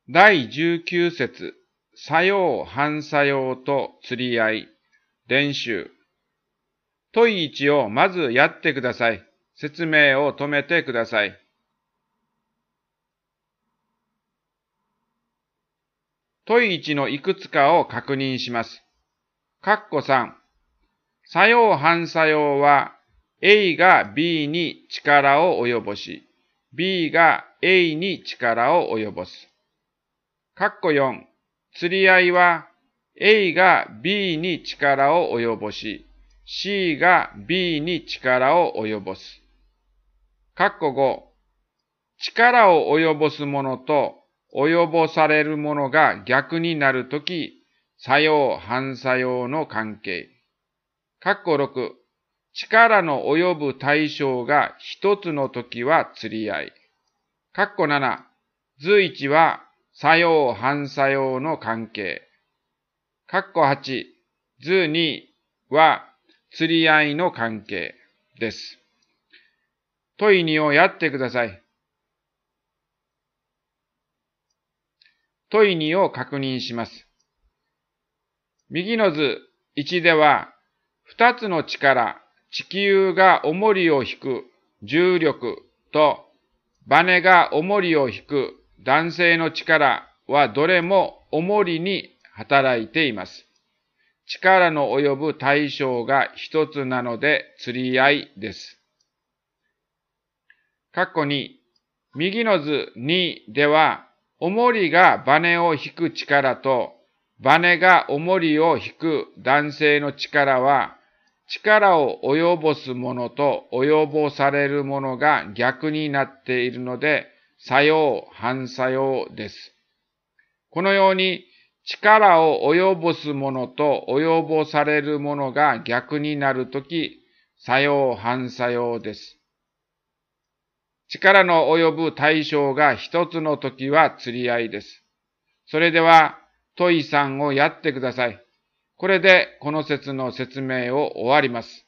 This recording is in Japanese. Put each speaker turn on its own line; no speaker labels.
第19節、作用反作用と釣り合い、練習。問1をまずやってください。説明を止めてください。問1のいくつかを確認します。3、作用反作用は A が B に力を及ぼし、B が A に力を及ぼす。4、釣り合いは A が B に力を及ぼし、C が B に力を及ぼす。5、力を及ぼすものと及ぼされるものが逆になるとき、作用反作用の関係。6、力の及ぶ対象が一つのときは釣り合い。7、図1は作用反作用の関係。8、図2は釣り合いの関係です。問2をやってください。問2を確認します。右の図1では、2つの力、地球が重りを引く重力と、バネが重りを引く弾性の力はどれも重りに働いています。力の及ぶ対象が一つなので釣り合いです。2、右の図2では、重りがバネを引く力と、バネが重りを引く弾性の力は、力を及ぼすものと及ぼされるものが逆になっているので、作用反作用です。このように、力を及ぼすものと及ぼされるものが逆になるとき、作用反作用です。力の及ぶ対象が一つのときは釣り合いです。それでは、問3をやってください。これでこの説の説明を終わります。